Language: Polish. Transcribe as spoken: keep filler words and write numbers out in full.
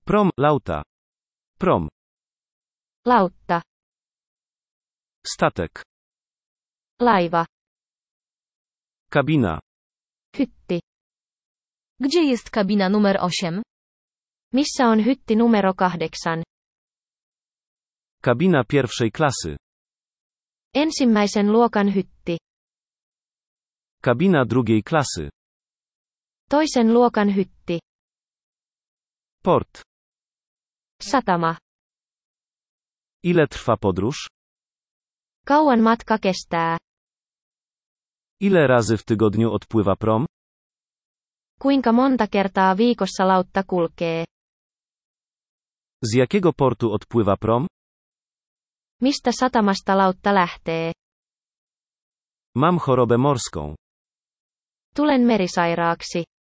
Prom, lauta. Prom. Lautta. Statek. Laiva. Kabina. Hytti. Gdzie jest kabina numer osiem? Missä on hytti numero kahdeksan? Kabina pierwszej klasy. Ensimmäisen luokan hytti. Kabina drugiej klasy. Toisen luokan hytti. Port. Satama. Ile trwa podróż? Kauan matka kestää? Ile razy w tygodniu odpływa prom? Kuinka monta kertaa viikossa lautta kulkee? Z jakiego portu odpływa prom? Mistä satamasta lautta lähtee? Mam chorobę morską. Tulen merisairaaksi.